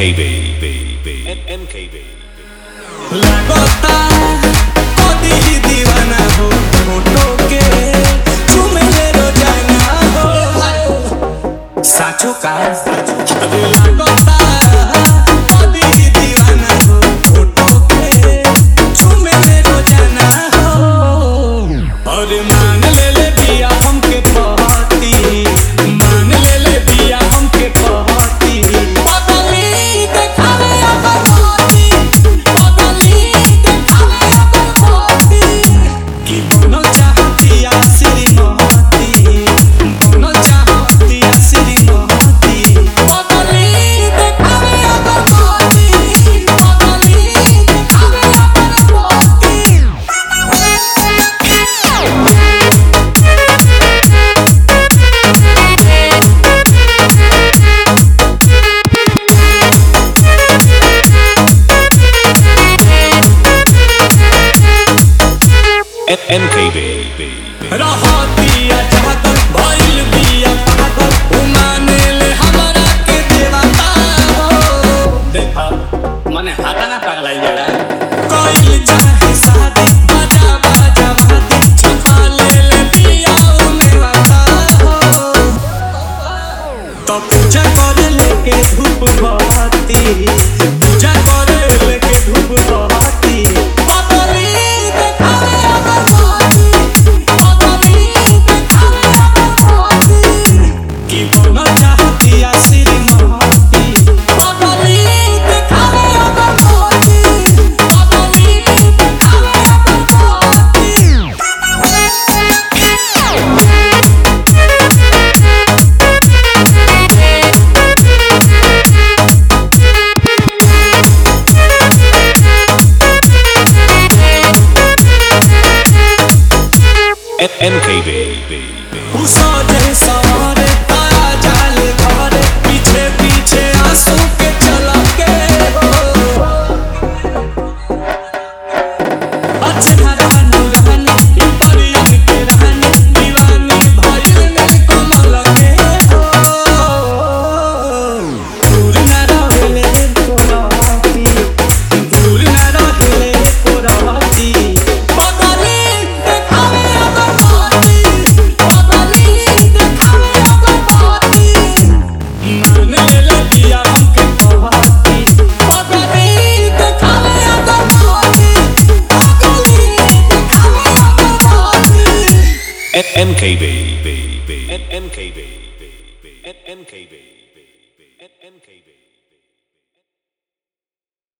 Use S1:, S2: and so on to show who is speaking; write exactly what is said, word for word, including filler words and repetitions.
S1: M K B M K B
S2: लगता कदी ही दीवाना हो फोटो के चुमे ले रोजाना हो साचो का लगता कदी ही दीवाना हो फोटो के चुमे ले रोजाना हो और मान ले ले बिया हमके पहती मान ले ले बिया हमके पहती बदली देखावे अगर मोती बदली देखावे अगर मोती कि बनो चाहती आ श्रीमती बनो चाहती आ श्रीमती बदली देखावे अगर मोती बदली देखावे अगर मोती
S1: M K B
S2: रहतिया जागल भइल बिया पागल उमाने ले हमरा के देवता हो देखा मने हाथा ना पगलाई जड़ा कोइल चाहे शादी बाजा बाजा वादी छपा ले ले बिया उमेवता हो तो पूजा करे लेके धूप बहती पूजा करे लेके धूप बहती बदली देखावे अगर मोती बदली देखावे अगर मोती कि बनो चाहती आ श्रीमती बदली देखावे अगर मोती बदली देखावे अगर
S1: M K B
S2: उसाजे सवारे तारा जाले घरे पीछे पीछे आंसू के चला के हो अच्छे हरानु रहनी परियन के रहनी दीवानी भइल में कमल के हो दूर न रहले कोराती दूर न रहले कोराती बदली देखावे अगर मोती बदली देखावे अगर मोती मान ले ले बिया हमके पहती बदली देखावे अगर मोती बदली देखावे अगर मोती
S1: M K B M K B M K B M K B